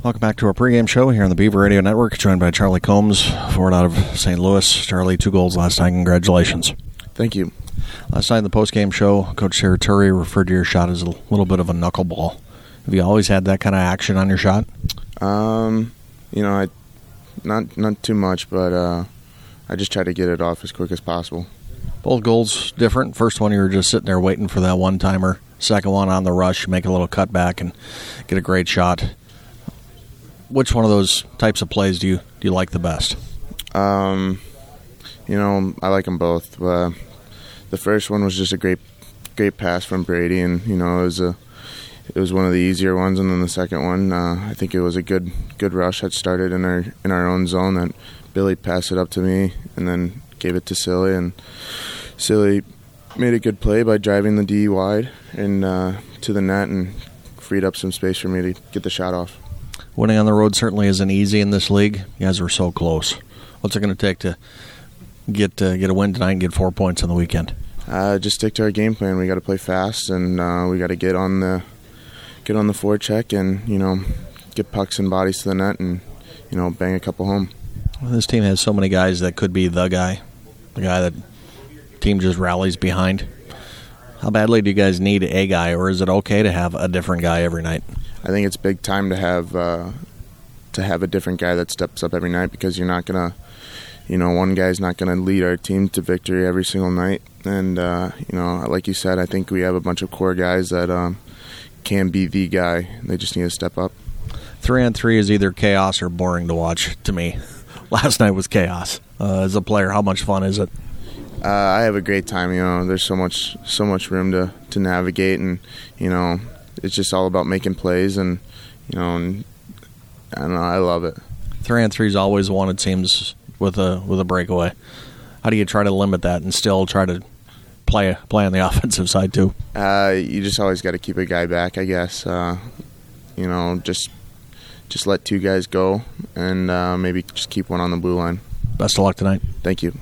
Welcome back to our pregame show here on the Beaver Radio Network, joined by Charlie Combs, forward out of St. Louis. Charlie, 2 goals last night. Congratulations. Thank you. Last night in the postgame show, Coach Saraturi referred to your shot as a little bit of a knuckleball. Have you always had that kind of action on your shot? Not too much, but I just try to get it off as quick as possible. Both goals different. First one, you were just sitting there waiting for that one-timer. Second one, on the rush, make a little cutback and get a great shot. Which one of those types of plays do you like the best? I like them both. The first one was just a great pass from Brady, and it was one of the easier ones. And then the second one, I think it was a good rush that started in our own zone. That Billy passed it up to me, and then gave it to Silly, and Silly made a good play by driving the D wide and to the net, and freed up some space for me to get the shot off. Winning on the road certainly isn't easy in this league. You guys were so close. What's it going to take to get a win tonight and get 4 points on the weekend? Just stick to our game plan. We got to play fast, and we got to get on the forecheck, and get pucks and bodies to the net, and bang a couple home. Well, this team has so many guys that could be the guy that the team just rallies behind. How badly do you guys need a guy, or is it okay to have a different guy every night? I think it's big time to have a different guy that steps up every night, because you're not gonna, one guy's not gonna lead our team to victory every single night. And like you said, I think we have a bunch of core guys that can be the guy. They just need to step up. 3-on-3 is either chaos or boring to watch to me. Last night was chaos. As a player, how much fun is it? I have a great time. There's so much room to navigate, and it's just all about making plays, and and I don't know, I love it. 3-on-3 is always one, it seems, with a breakaway. How do you try to limit that and still try to play on the offensive side too? You just always got to keep a guy back, I guess. Just let 2 guys go, and maybe just keep one on the blue line. Best of luck tonight. Thank you.